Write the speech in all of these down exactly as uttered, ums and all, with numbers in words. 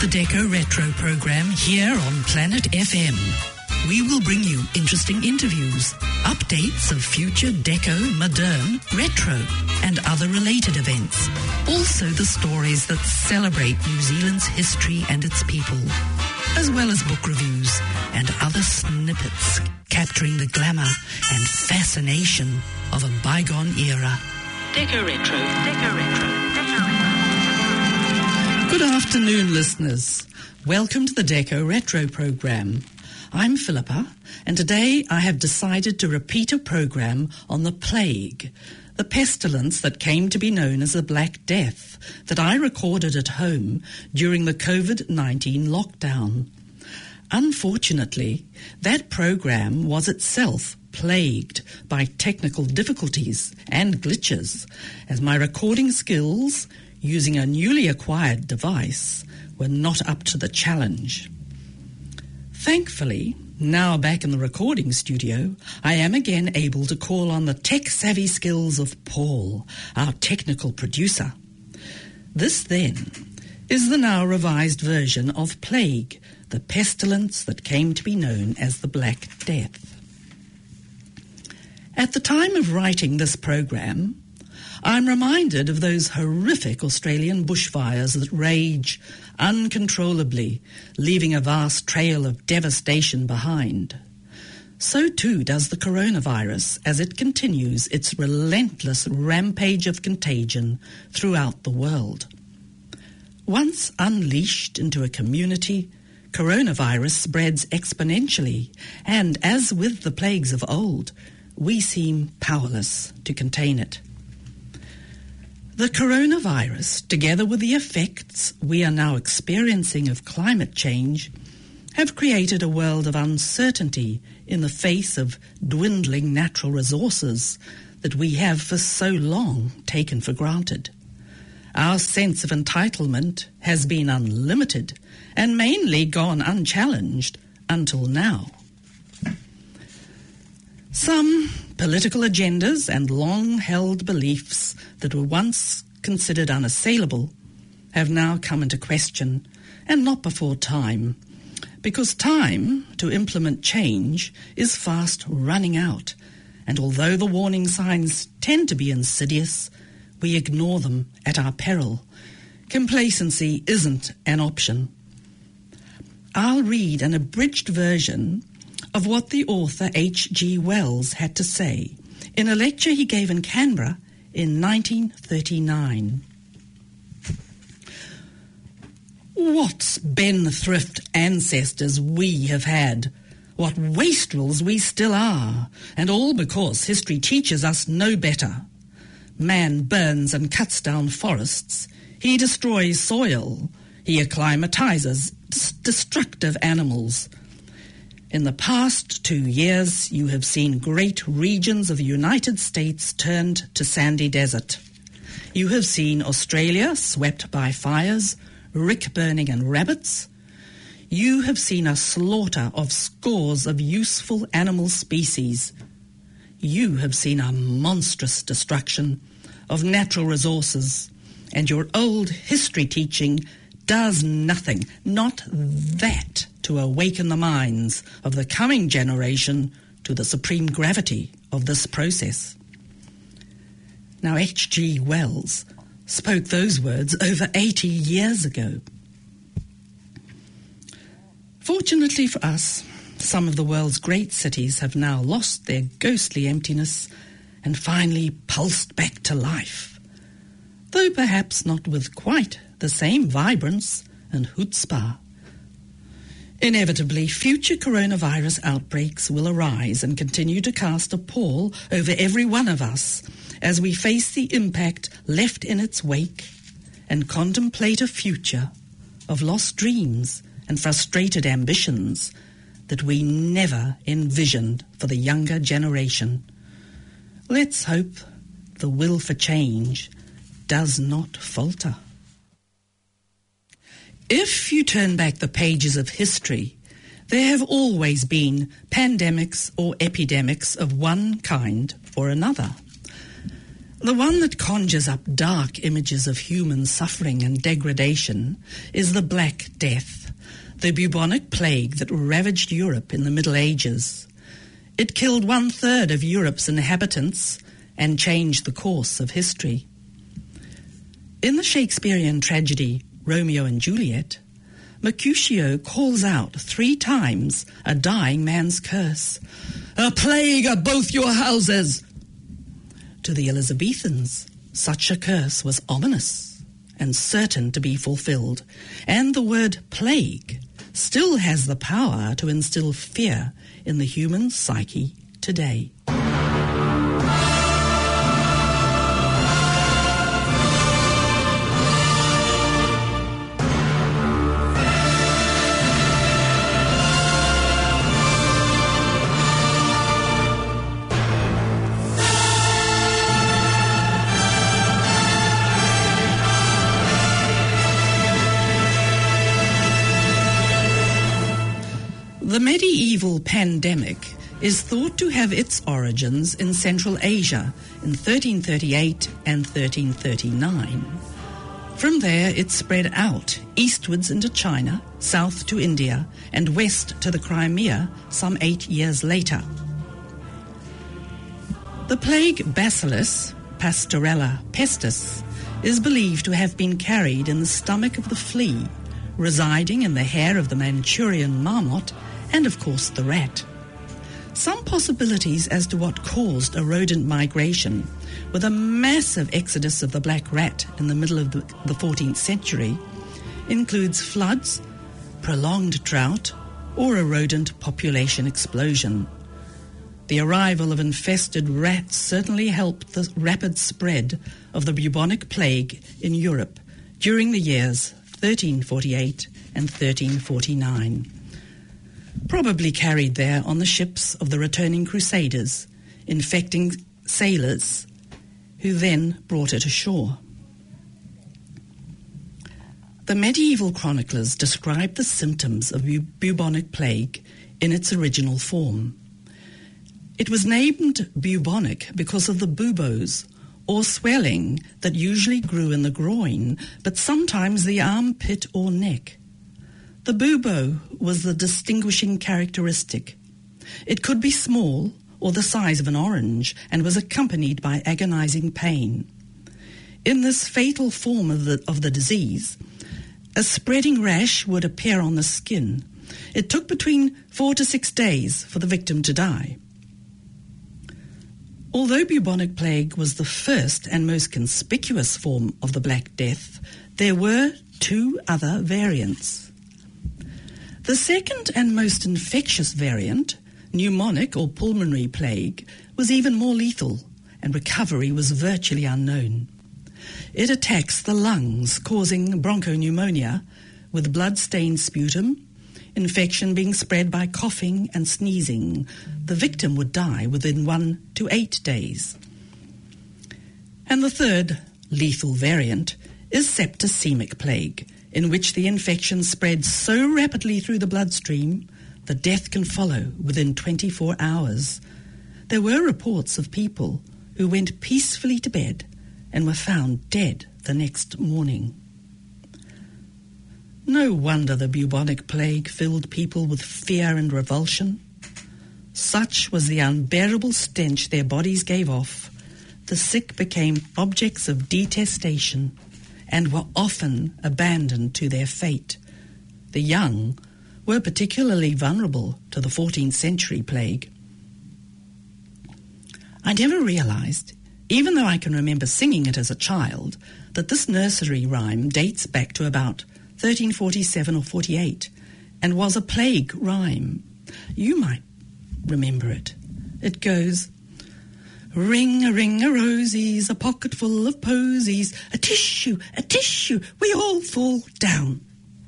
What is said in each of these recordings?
the Deco Retro program here on Planet F M. We will bring you interesting interviews, updates of future deco, modern, retro, and other related events. Also the stories that celebrate New Zealand's history and its people, as well as book reviews and other snippets capturing the glamour and fascination of a bygone era. Deco Retro, Deco Retro, Deco Retro. Good afternoon, listeners. Welcome to the Deco Retro program. I'm Philippa, and today I have decided to repeat a program on the plague, the pestilence that came to be known as the Black Death, that I recorded at home during the covid nineteen lockdown. Unfortunately, that program was itself plagued by technical difficulties and glitches, as my recording skills, using a newly acquired device, were not up to the challenge. Thankfully, now back in the recording studio, I am again able to call on the tech-savvy skills of Paul, our technical producer. This, then, is the now revised version of Plague, the pestilence that came to be known as the Black Death. At the time of writing this program, I'm reminded of those horrific Australian bushfires that rage uncontrollably, leaving a vast trail of devastation behind. So too does the coronavirus as it continues its relentless rampage of contagion throughout the world. Once unleashed into a community, coronavirus spreads exponentially, and as with the plagues of old, we seem powerless to contain it. The coronavirus, together with the effects we are now experiencing of climate change, have created a world of uncertainty in the face of dwindling natural resources that we have for so long taken for granted. Our sense of entitlement has been unlimited and mainly gone unchallenged until now. Some political agendas and long-held beliefs that were once considered unassailable have now come into question, and not before time, because time to implement change is fast running out, and although the warning signs tend to be insidious, we ignore them at our peril. Complacency isn't an option. I'll read an abridged version of what the author H G Wells had to say in a lecture he gave in Canberra in nineteen thirty-nine. What spendthrift ancestors we have had, what wastrels we still are, and all because history teaches us no better. Man burns and cuts down forests, he destroys soil, he acclimatizes destructive animals. In the past two years, you have seen great regions of the United States turned to sandy desert. You have seen Australia swept by fires, rick burning and rabbits. You have seen a slaughter of scores of useful animal species. You have seen a monstrous destruction of natural resources, and your old history teaching does nothing, not that, to awaken the minds of the coming generation to the supreme gravity of this process. Now, H G Wells spoke those words over eighty years ago. Fortunately for us, some of the world's great cities have now lost their ghostly emptiness and finally pulsed back to life, though perhaps not with quite the same vibrance and chutzpah. Inevitably, future coronavirus outbreaks will arise and continue to cast a pall over every one of us as we face the impact left in its wake and contemplate a future of lost dreams and frustrated ambitions that we never envisioned for the younger generation. Let's hope the will for change does not falter. If you turn back the pages of history, there have always been pandemics or epidemics of one kind or another. The one that conjures up dark images of human suffering and degradation is the Black Death, the bubonic plague that ravaged Europe in the Middle Ages. It killed one-third of Europe's inhabitants and changed the course of history. In the Shakespearean tragedy Romeo and Juliet, Mercutio calls out three times a dying man's curse, "A plague at both your houses!" To the Elizabethans, such a curse was ominous and certain to be fulfilled, and the word plague still has the power to instill fear in the human psyche today. The medieval pandemic is thought to have its origins in Central Asia in thirteen thirty-eight and thirteen thirty-nine. From there it spread out eastwards into China, south to India, and west to the Crimea some eight years later. The plague Bacillus pastorella pestis is believed to have been carried in the stomach of the flea, residing in the hair of the Manchurian marmot and, of course, the rat. Some possibilities as to what caused a rodent migration, with a massive exodus of the black rat in the middle of the, the fourteenth century, includes floods, prolonged drought, or a rodent population explosion. The arrival of infested rats certainly helped the rapid spread of the bubonic plague in Europe during the years thirteen forty-eight and thirteen forty-nine. Probably carried there on the ships of the returning crusaders, infecting sailors, who then brought it ashore. The medieval chroniclers described the symptoms of bu- bubonic plague in its original form. It was named bubonic because of the buboes, or swelling, that usually grew in the groin, but sometimes the armpit or neck. The bubo was the distinguishing characteristic. It could be small or the size of an orange and was accompanied by agonizing pain. In this fatal form of the, of the disease, a spreading rash would appear on the skin. It took between four to six days for the victim to die. Although bubonic plague was the first and most conspicuous form of the Black Death, there were two other variants. The second and most infectious variant, pneumonic or pulmonary plague, was even more lethal, and recovery was virtually unknown. It attacks the lungs, causing bronchopneumonia, with blood-stained sputum, infection being spread by coughing and sneezing. The victim would die within one to eight days. And the third lethal variant is septicemic plague, in which the infection spreads so rapidly through the bloodstream that death can follow within twenty-four hours. There were reports of people who went peacefully to bed and were found dead the next morning. No wonder the bubonic plague filled people with fear and revulsion. Such was the unbearable stench their bodies gave off. The sick became objects of detestation and were often abandoned to their fate. The young were particularly vulnerable to the fourteenth century plague. I never realized, even though I can remember singing it as a child, that this nursery rhyme dates back to about thirteen forty-seven or forty-eight and was a plague rhyme. You might remember it. It goes, ring-a-ring-a-rosies, a pocket full of posies, a tissue, a tissue, we all fall down.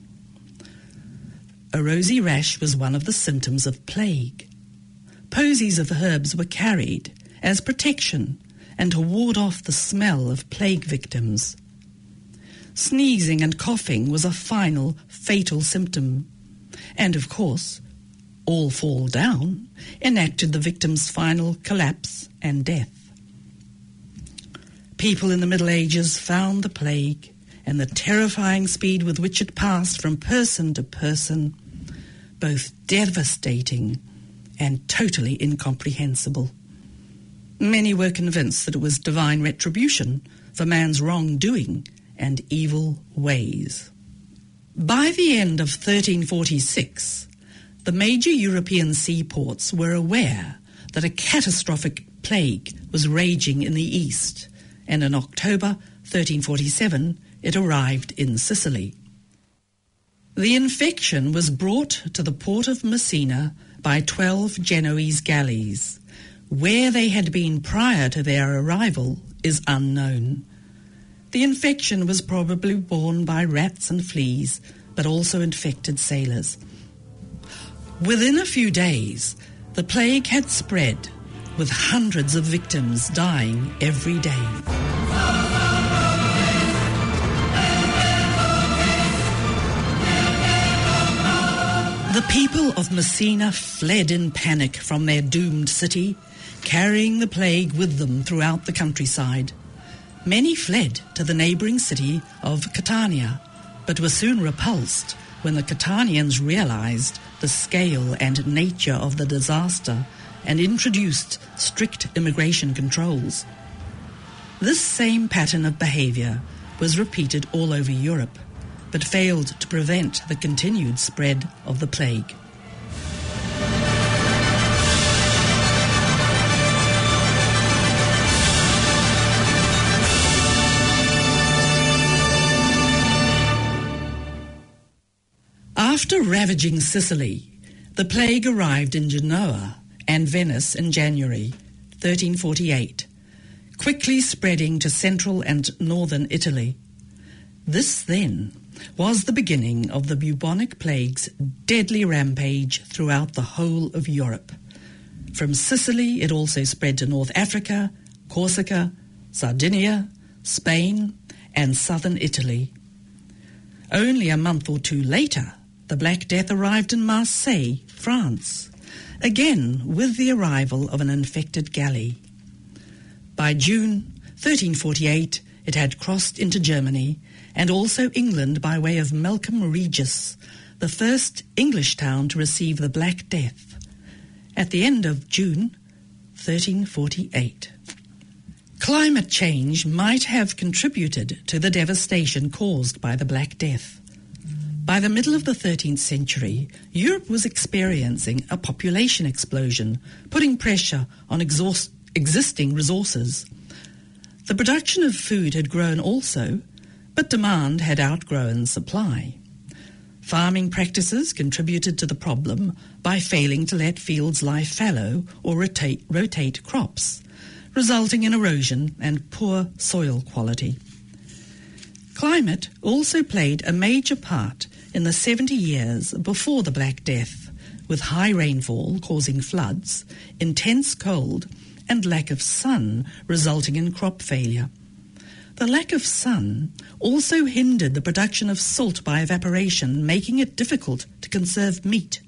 A rosy rash was one of the symptoms of plague. Posies of herbs were carried as protection and to ward off the smell of plague victims. Sneezing and coughing was a final, fatal symptom. And, of course, all fall down enacted the victim's final collapse and death. People in the Middle Ages found the plague and the terrifying speed with which it passed from person to person both devastating and totally incomprehensible. Many were convinced that it was divine retribution for man's wrongdoing and evil ways. By the end of thirteen forty-six, the major European seaports were aware that a catastrophic plague was raging in the east, and in October thirteen forty-seven it arrived in Sicily. The infection was brought to the port of Messina by twelve Genoese galleys. Where they had been prior to their arrival is unknown. The infection was probably borne by rats and fleas, but also infected sailors. Within a few days, the plague had spread, with hundreds of victims dying every day. The people of Messina fled in panic from their doomed city, carrying the plague with them throughout the countryside. Many fled to the neighbouring city of Catania, but were soon repulsed when the Catanians realised the scale and nature of the disaster and introduced strict immigration controls. This same pattern of behaviour was repeated all over Europe, but failed to prevent the continued spread of the plague. After ravaging Sicily, the plague arrived in Genoa and Venice in January thirteen forty-eight, quickly spreading to central and northern Italy. This, then, was the beginning of the bubonic plague's deadly rampage throughout the whole of Europe. From Sicily, it also spread to North Africa, Corsica, Sardinia, Spain, and southern Italy. Only a month or two later, the Black Death arrived in Marseille, France, again with the arrival of an infected galley. By June thirteen forty-eight, it had crossed into Germany and also England by way of Melcombe Regis, the first English town to receive the Black Death, at the end of June thirteen forty-eight. Climate change might have contributed to the devastation caused by the Black Death. By the middle of the thirteenth century, Europe was experiencing a population explosion, putting pressure on exhaust- existing resources. The production of food had grown also, but demand had outgrown supply. Farming practices contributed to the problem by failing to let fields lie fallow or rotate, rotate crops, resulting in erosion and poor soil quality. Climate also played a major part in the seventy years before the Black Death, with high rainfall causing floods, intense cold, and lack of sun resulting in crop failure. The lack of sun also hindered the production of salt by evaporation, making it difficult to conserve meat.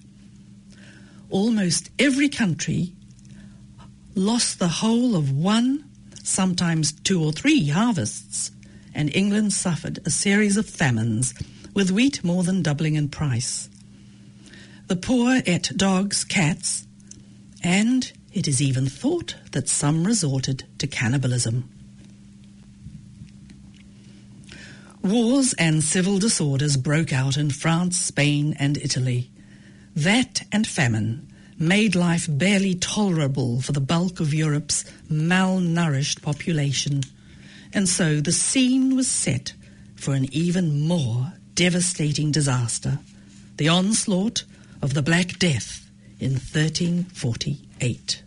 Almost every country lost the whole of one, sometimes two or three harvests, and England suffered a series of famines, with wheat more than doubling in price. The poor ate dogs, cats, and it is even thought that some resorted to cannibalism. Wars and civil disorders broke out in France, Spain, and Italy. That and famine made life barely tolerable for the bulk of Europe's malnourished population, and so the scene was set for an even more devastating disaster, the onslaught of the Black Death in thirteen forty-eight.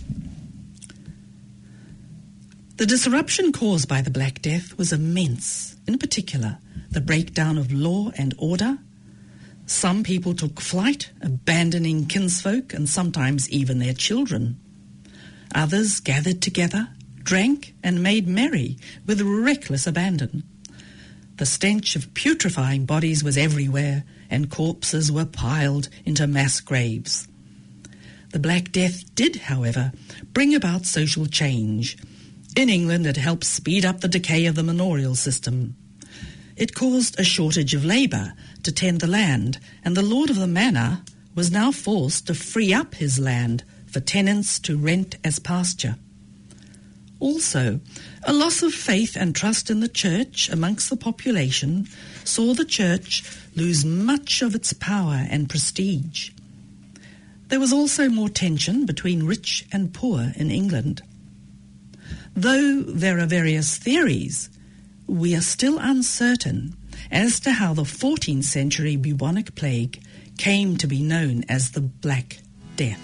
The disruption caused by the Black Death was immense, in particular the breakdown of law and order. Some people took flight, abandoning kinsfolk and sometimes even their children. Others gathered together, drank and made merry with reckless abandon. The stench of putrefying bodies was everywhere, and corpses were piled into mass graves. The Black Death did, however, bring about social change, In England, it helped speed up the decay of the manorial system. It caused a shortage of labour to tend the land, and the lord of the manor was now forced to free up his land for tenants to rent as pasture. Also, a loss of faith and trust in the church amongst the population saw the church lose much of its power and prestige. There was also more tension between rich and poor in England. Though there are various theories, we are still uncertain as to how the fourteenth century bubonic plague came to be known as the Black Death.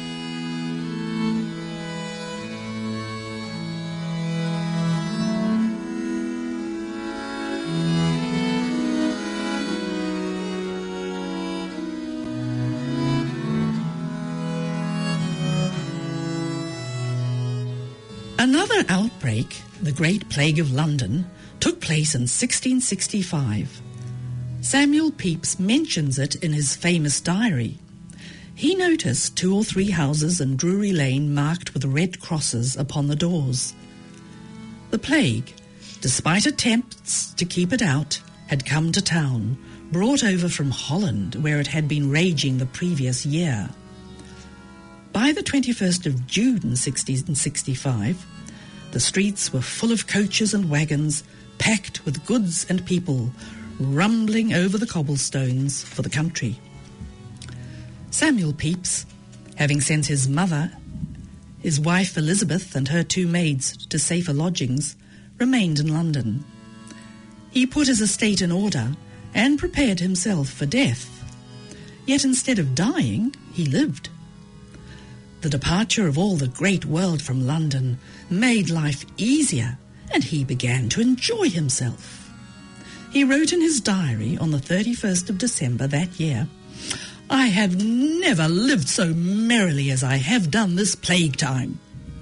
Another outbreak, the Great Plague of London, took place in sixteen sixty-five. Samuel Pepys mentions it in his famous diary. He noticed two or three houses in Drury Lane marked with red crosses upon the doors. The plague, despite attempts to keep it out, had come to town, brought over from Holland, where it had been raging the previous year. By the twenty-first of June sixteen sixty-five, the streets were full of coaches and wagons, packed with goods and people, rumbling over the cobblestones for the country. Samuel Pepys, having sent his mother, his wife Elizabeth and her two maids to safer lodgings, remained in London. He put his estate in order and prepared himself for death. Yet instead of dying, he lived. The departure of all the great world from London made life easier, and he began to enjoy himself. He wrote in his diary on the thirty-first of December that year, "I have never lived so merrily as I have done this plague time."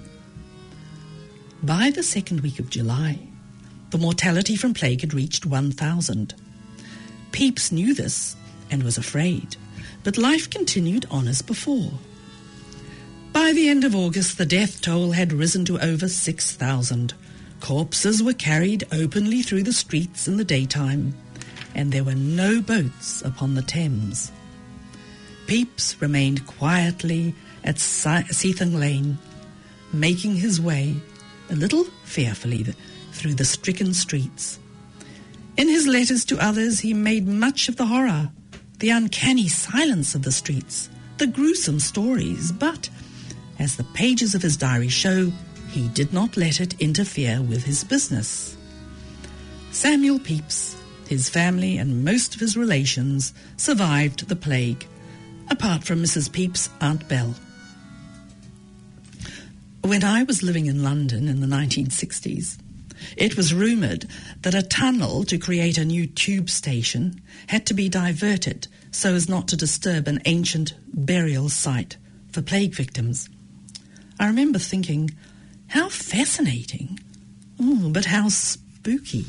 By the second week of July, the mortality from plague had reached one thousand. Pepys knew this and was afraid, but life continued on as before. By the end of August, the death toll had risen to over six thousand. Corpses were carried openly through the streets in the daytime, and there were no boats upon the Thames. Pepys remained quietly at Seething Lane, making his way, a little fearfully, through the stricken streets. In his letters to others, he made much of the horror, the uncanny silence of the streets, the gruesome stories, but as the pages of his diary show, he did not let it interfere with his business. Samuel Pepys, his family and most of his relations survived the plague, apart from Missus Pepys' Aunt Bell. When I was living in London in the nineteen sixties, it was rumoured that a tunnel to create a new tube station had to be diverted so as not to disturb an ancient burial site for plague victims. I remember thinking, how fascinating, oh, but how spooky.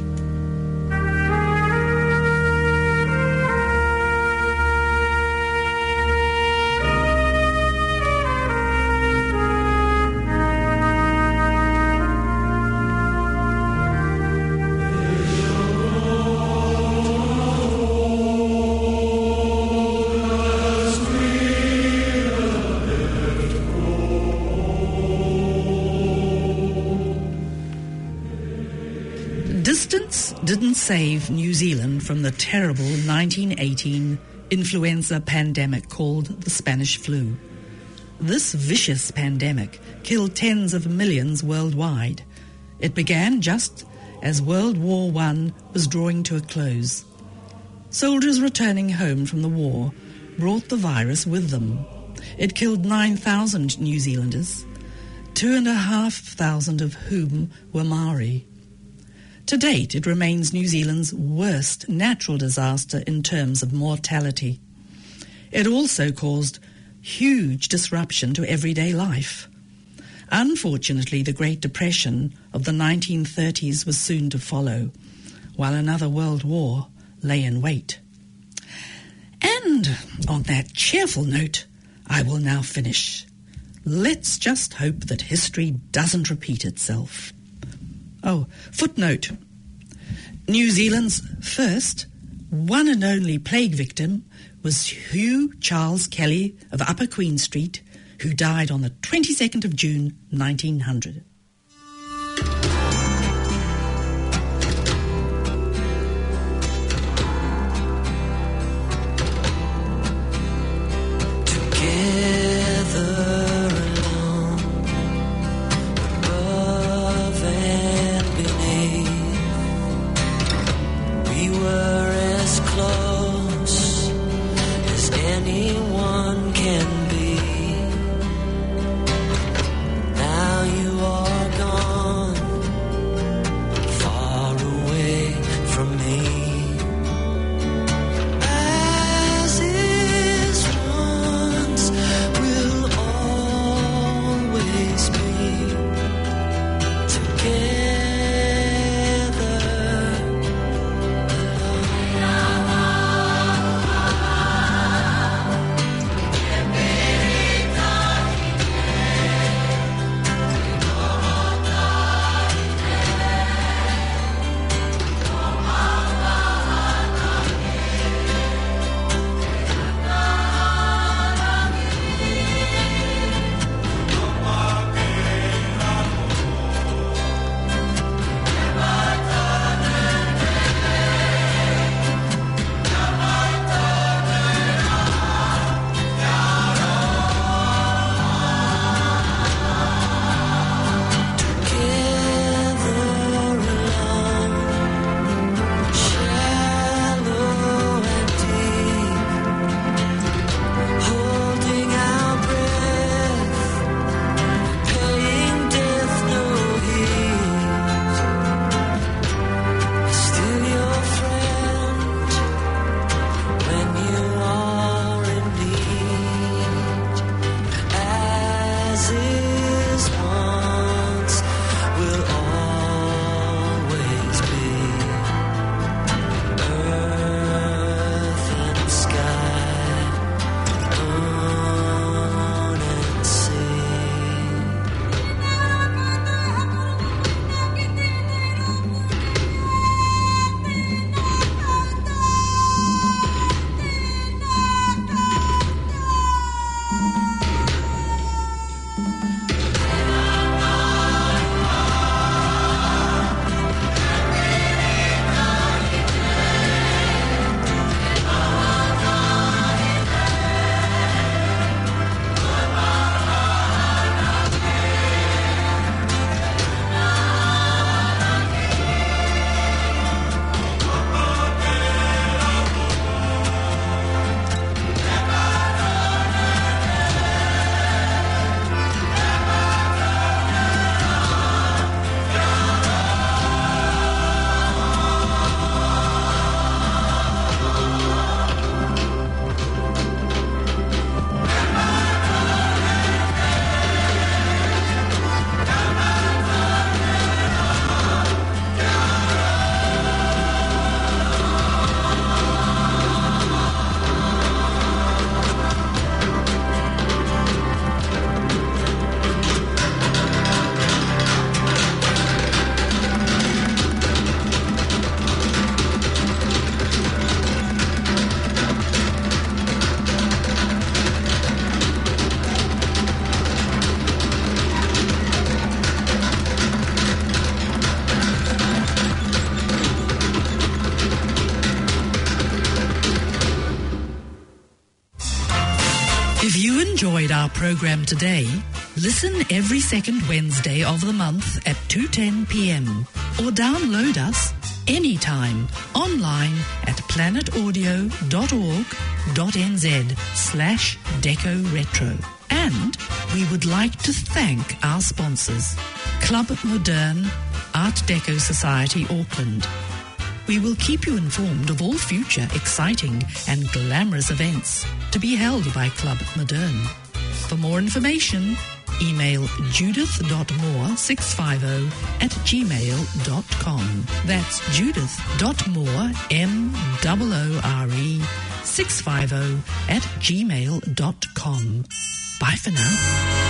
Distance didn't save New Zealand from the terrible nineteen eighteen influenza pandemic called the Spanish flu. This vicious pandemic killed tens of millions worldwide. It began just as World War One was drawing to a close. Soldiers returning home from the war brought the virus with them. It killed nine thousand New Zealanders, two and a half thousand of whom were Maori. To date, it remains New Zealand's worst natural disaster in terms of mortality. It also caused huge disruption to everyday life. Unfortunately, the Great Depression of the nineteen thirties was soon to follow, while another world war lay in wait. And on that cheerful note, I will now finish. Let's just hope that history doesn't repeat itself. Oh, footnote. New Zealand's first, one and only plague victim was Hugh Charles Kelly of Upper Queen Street, who died on the twenty-second of June, nineteen hundred. If you enjoyed our program today, listen every second Wednesday of the month at two ten p.m. or download us anytime online at planetaudio.org.nz slash Deco Retro. And we would like to thank our sponsors, Club Moderne, Art Deco Society, Auckland. We will keep you informed of all future exciting and glamorous events to be held by Club Moderne. For more information, email judith.moore six fifty at gmail dot com. That's judith.moore, M O O R E, six fifty at gmail dot com. Bye for now.